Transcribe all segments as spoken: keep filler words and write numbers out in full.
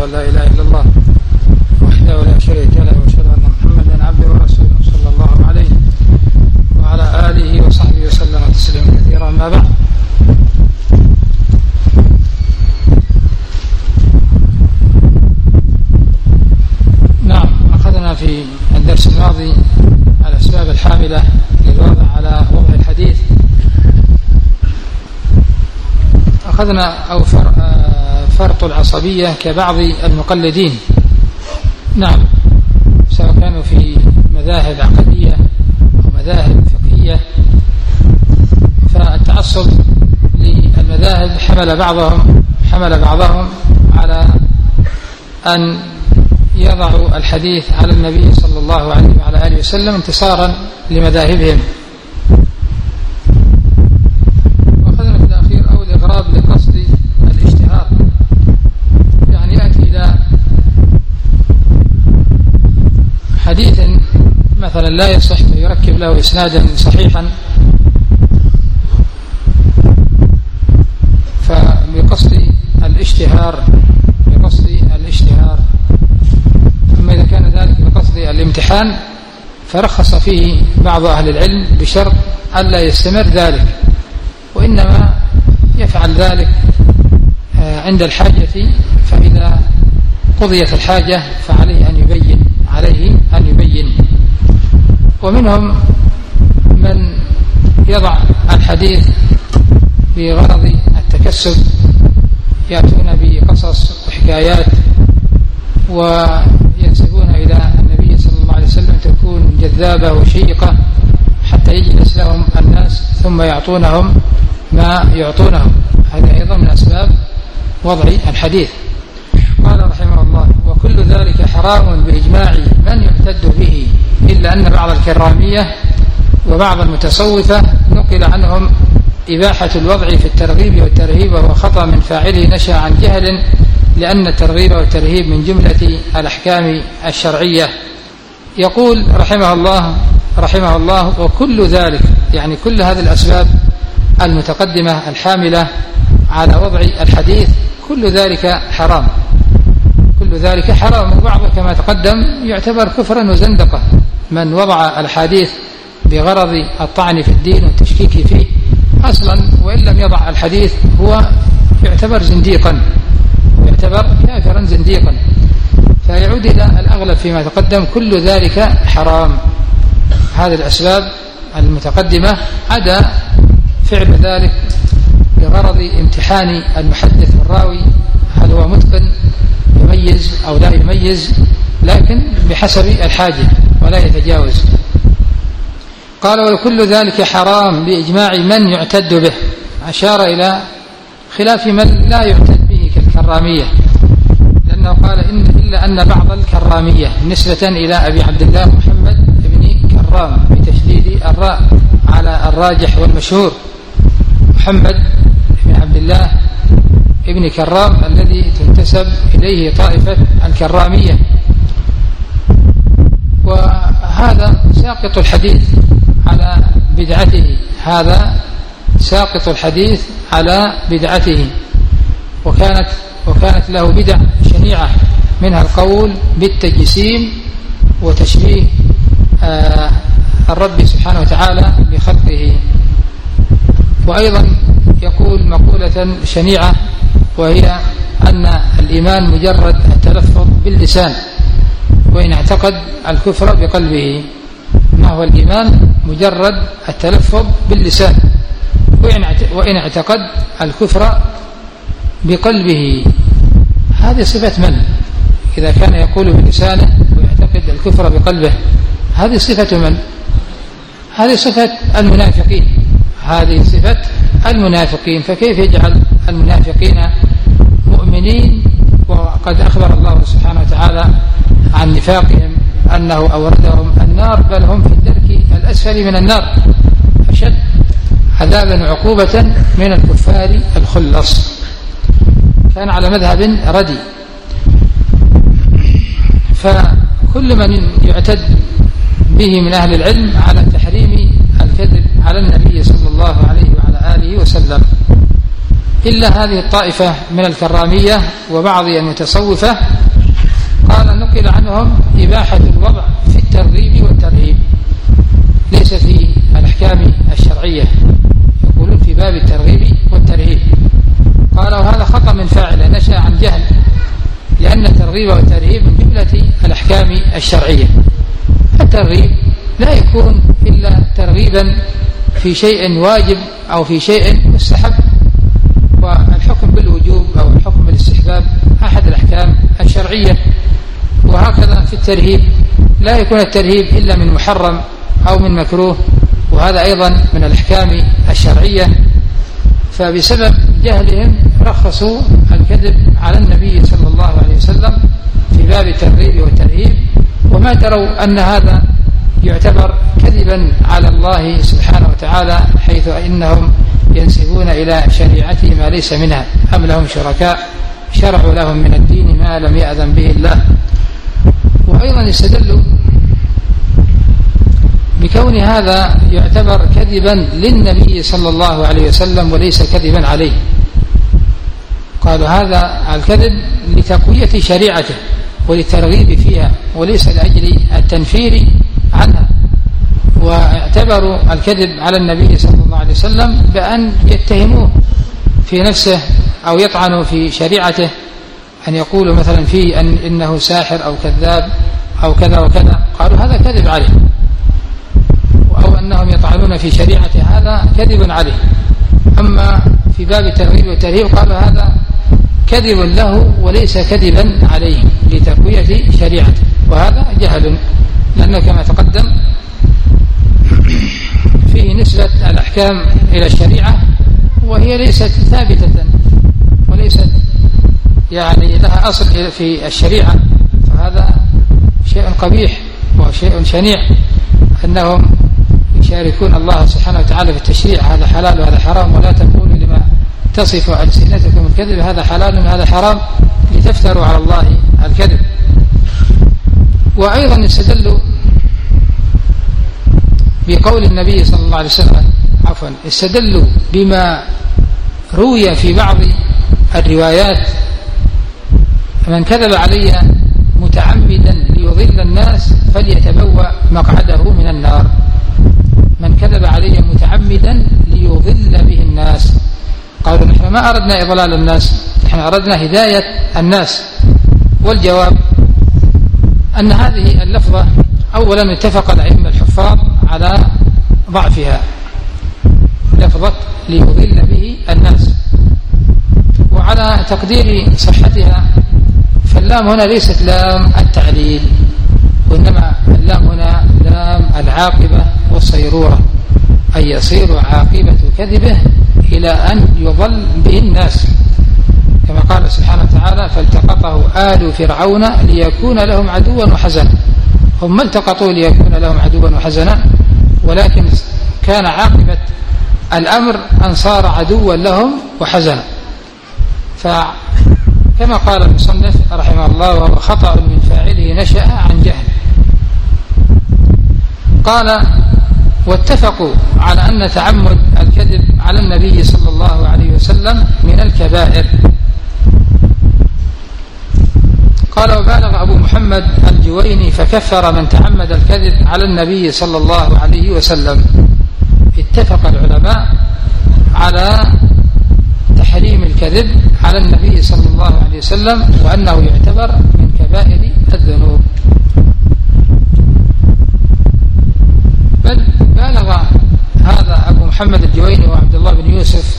أن لا إله إلا الله وحده لا شريك له وأشهد أن محمدا عبده ورسوله صلى الله عليه وعلى آله وصحبه وسلم تسليما كثيرا. ما بعد، نعم، أخذنا في الدرس الماضي الأسباب الحاملة للوضع على وضع الحديث. أخذنا أو فرط العصبية كبعض المقلدين، نعم، سواء كانوا في مذاهب عقدية أو مذاهب فقهية. فالتعصب للمذاهب حمل بعضهم حمل بعضهم على أن يضعوا الحديث على النبي صلى الله عليه وعلى آله وسلم انتصارا لمذاهبهم. وأخذنا في الأخير أو الإغراب لقصد الاشتهار، يعني يأتي إلى حديث مثلا لا يصح فيركب له إسنادا صحيحا، فبقصد الاشتهار بقصد الاشتهار أما إذا كان ذلك بقصد الامتحان فرخص فيه بعض أهل العلم بشرط ألا يستمر ذلك، وإنما يفعل ذلك عند الحاجة، فإذا قضيت الحاجة فعليه أن يبين عليه أن يبين. ومنهم من يضع الحديث بغرض التكسب، يأتون بقصص وحكايات وينسبون إلى النبي صلى الله عليه وسلم تكون جذابة وشيقة حتى يجلس لهم الناس ثم يعطونهم ما يعطونهم. هذا أيضا من أسباب وضع الحديث. قال رحمه الله: وكل ذلك حرام بإجماع من يعتد به، إلا أن بعض الكرامية وبعض المتصوفة نقل عنهم إباحة الوضع في الترغيب والترهيب، وهو خطأ من فاعله نشأ عن جهل، لأن الترغيب والترهيب من جملة الأحكام الشرعية. يقول رحمه الله رحمه الله وكل ذلك، يعني كل هذه الأسباب المتقدمة الحاملة على وضع الحديث، كل ذلك حرام كل ذلك حرام وبعضه كما تقدم يعتبر كفرا وزندقة. من وضع الحديث بغرض الطعن في الدين والتشكيك فيه أصلا، وإن لم يضع الحديث هو يعتبر زنديقا يعتبر كافرا زنديقا. فيعود إلى الأغلب فيما تقدم كل ذلك حرام. هذه الأسباب المتقدمة عدا فعل ذلك بغرض امتحان المحدث والراوي، هل هو متقن يميز أو لا يميز، لكن بحسب الحاجة ولا يتجاوز. قال: وكل ذلك حرام بإجماع من يعتد به. أشار إلى خلاف من لا يعتد به كالكرامية، لأنه قال إن إلا أن بعض الكرامية نسبة إلى أبي عبد الله محمد بن كرام بتشديد الراء على الراجح والمشهور، محمد بن عبد الله ابن كرام الذي تنتسب إليه طائفة الكرامية. وهذا ساقط الحديث على بدعته هذا ساقط الحديث على بدعته وكانت وكانت له بدع شنيعة، منها القول بالتجسيم وتشبيه آه الرب سبحانه وتعالى بخلقه. وأيضا يقول مقولة شنيعة، وهي أن الإيمان مجرد التلفظ باللسان، وإن اعتقد الكفر بقلبه. ما هو الإيمان؟ مجرد التلفظ باللسان، وإن اعتقد الكفر بقلبه. هذه صفة من؟ إذا كان يقول بلسانه ويعتقد الكفر بقلبه، هذه صفة من؟ هذه صفة المنافقين هذه صفة المنافقين. فكيف يجعل المنافقين مؤمنين وقد أخبر الله سبحانه وتعالى عن نفاقهم أنه أوردهم النار، بل هم في الدرك الأسفل من النار، أشد عذابا وعقوبة من الكفار الخلص. كان على مذهب ردي. فكل من يعتد به من أهل العلم على تحريم الكذب على النبي صلى الله عليه وعلى آله وسلم. إلا هذه الطائفة من الكرامية وبعض المتصوفة قال نقل عنهم إباحة الوضع في الترغيب والترهيب، ليس في الأحكام الشرعية، يقولون في باب الترغيب والترهيب. قالوا هذا خطأ من فاعله نشأ عن جهل، لأن الترغيب والترهيب من جملة الأحكام الشرعية. الترغيب لا يكون إلا ترغيبا في شيء واجب أو في شيء مستحب، والحكم بالوجوب أو الحكم بالاستحباب أحد الأحكام الشرعية. وهكذا في الترهيب لا يكون الترهيب إلا من محرم أو من مكروه، وهذا أيضا من الأحكام الشرعية. فبسبب جهلهم رخصوا الكذب على النبي صلى الله عليه وسلم في باب الترغيب والترهيب، وما دروا أن هذا يعتبر كذبا على الله سبحانه وتعالى، حيث إنهم ينسبون إلى شريعته ما ليس منها، أم لهم شركاء شرعوا لهم من الدين ما لم يأذن به الله. وأيضا استدلوا بكون هذا يعتبر كذبا للنبي صلى الله عليه وسلم وليس كذبا عليه. قالوا هذا الكذب لتقوية شريعته وللترغيب فيها وليس لأجل التنفير عنها. واعتبروا الكذب على النبي صلى الله عليه وسلم بأن يتهموه في نفسه أو يطعنوا في شريعته، أن يقولوا مثلا فيه أن إنه ساحر أو كذاب أو كذا وكذا، قالوا هذا كذب عليه، أو أنهم يطعنون في شريعته هذا كذب عليه. أما في باب الترغيب والترهيب قالوا هذا كذب له وليس كذبا عليه لتقوية شريعته، وهذا جهل، لأنه كما تقدم فيه نسبة الأحكام إلى الشريعة وهي ليست ثابتة وليست يعني لها أصل في الشريعة، فهذا شيء قبيح وشيء شنيع أنهم يشاركون الله سبحانه وتعالى في التشريع، هذا حلال وهذا حرام، ولا تقولوا لما تصف ألسنتكم الكذب هذا حلال وهذا حرام لتفتروا على الله الكذب. وأيضا استدلوا بقول النبي صلى الله عليه وسلم عفوا استدلوا بما روي في بعض الروايات: من كذب علي متعمدا ليضل الناس فليتبوأ مقعده من النار. من كذب علي متعمدا ليضل به الناس. قالوا نحن ما أردنا إضلال الناس، نحن أردنا هداية الناس. والجواب أن هذه اللفظة أولا اتفق الأئمة الحفاظ على ضعفها، لفظة ليضل به الناس، وعلى تقدير صحتها فاللام هنا ليست لام التعليل، وإنما اللام هنا لام العاقبة والصيرورة، أي يصير عاقبة كذبه إلى أن يضل به الناس، كما قال سبحانه وتعالى: فالتقطه آل فرعون ليكون لهم عدوا وحزنا. هم ما التقطوا ليكون لهم عدوا وحزنا، ولكن كان عاقبة الأمر أن صار عدوا لهم وحزنا. فكما قال المصنف رحمه الله: وهو خطأ من فاعله نشأ عن جهل. قال: واتفقوا على أن تعمد الكذب على النبي صلى الله عليه وسلم من الكبائر. قال: وبالغ أبو محمد الجويني فكفر من تعمد الكذب على النبي صلى الله عليه وسلم. اتفق العلماء على تحريم الكذب على النبي صلى الله عليه وسلم، وأنه يعتبر من كبائر الذنوب. بل بالغ هذا أبو محمد الجويني وعبد الله بن يوسف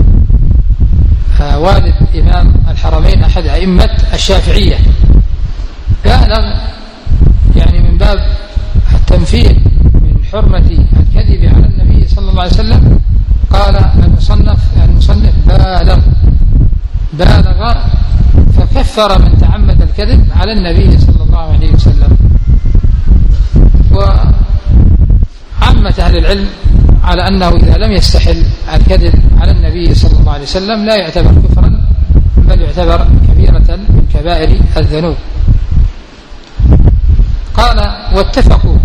والد إمام الحرمين أحد أئمة الشافعية، بالغ يعني من باب التنفير من حرمة الكذب على النبي صلى الله عليه وسلم. قال المصنف المصنف بالغ بالغ فكفر من تعمد الكذب على النبي صلى الله عليه وسلم. وعامة أهل العلم على أنه إذا لم يستحل الكذب على النبي صلى الله عليه وسلم لا يعتبر كفرا، بل يعتبر كبيرة من كبائر الذنوب. قال: واتفقوا،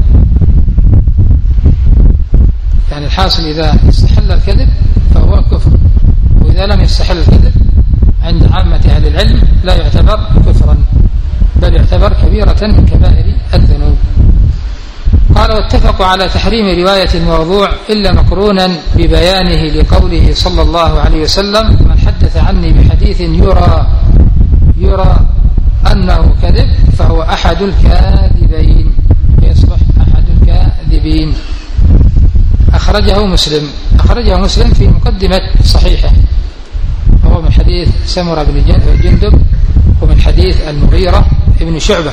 يعني الحاصل إذا استحل الكذب فهو كفر، إذا لم يستحل الكذب عند عامة أهل العلم لا يعتبر كفرا، بل يعتبر كبيرة من كبائر الذنوب. قال: واتفقوا على تحريم رواية الموضوع إلا مقرونا ببيانه لقوله صلى الله عليه وسلم: من حدث عني بحديث يرى يرى أنه كذب فهو أحد الكاذبين، يصبح أحد الكاذبين. أخرجه مسلم أخرجه مسلم في مقدمة صحيحه، وهو من حديث سمرة بن جندب ومن حديث المغيرة بن شعبة.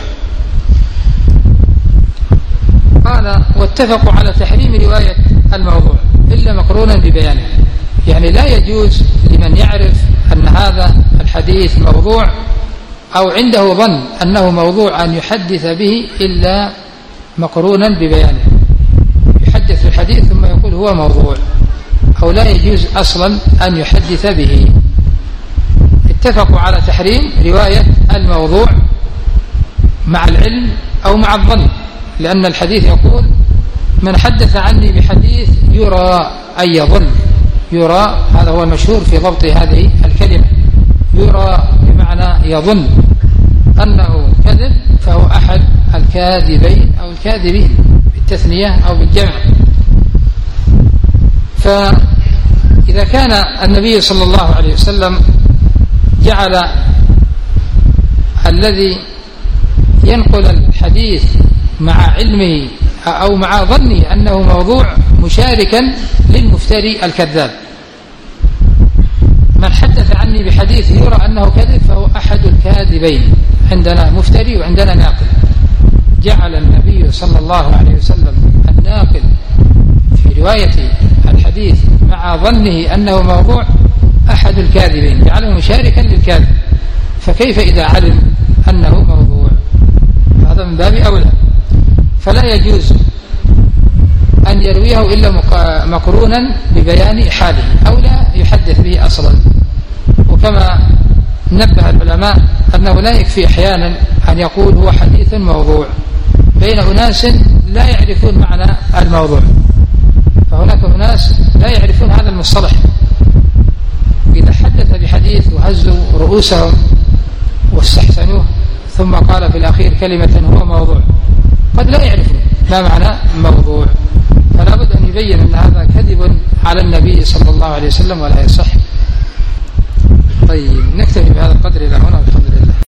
قال: واتفقوا على تحريم رواية الموضوع إلا مقرونا ببيانه، يعني لا يجوز لمن يعرف أن هذا الحديث موضوع أو عنده ظن أنه موضوع أن يحدث به إلا مقرونا ببيانه، يحدث في الحديث ثم يقول هو موضوع، أو لا يجوز أصلا أن يحدث به. اتفقوا على تحريم رواية الموضوع مع العلم أو مع الظن، لأن الحديث يقول: من حدث عني بحديث يرى أي يظن، يرى هذا هو المشهور في ضبط هذه الكلمة، يرى بمعنى يظن أنه كذب فهو أحد الكاذبين أو الكاذبين بالتثنية أو بالجمع. فإذا كان النبي صلى الله عليه وسلم جعل الذي ينقل الحديث مع علمه أو مع ظنه أنه موضوع مشاركا للمفتري الكذاب، من حدث عني بحديث يرى أنه كذب فهو أحد الكاذبين، عندنا مفتري وعندنا ناقل. جعل النبي صلى الله عليه وسلم الناقل في رواية الحديث مع ظنه أنه موضوع أحد الكاذبين، جعله مشاركا للكاذب، فكيف إذا علم أنه موضوع؟ هذا من باب أولى. فلا يجوز أن يرويه إلا مقرونا ببيان حاله أو لا يحدث به أصلا. وكما نبه العلماء أنه لا يكفي أحيانا أن يقول هو حديث موضوع بين أناس لا يعرفون معنى الموضوع، فهناك أناس لا يعرفون هذا المصطلح، إذا حدث بحديث وهزوا رؤوسهم واستحسنوه ثم قال في الأخير كلمة هو موضوع، قد لا يعرفون ما معنى موضوع، فلا بد أن يبين أن هذا كذب على النبي صلى الله عليه وسلم ولا يصح. طيب، نكتفي بهذا القدر إلى هنا.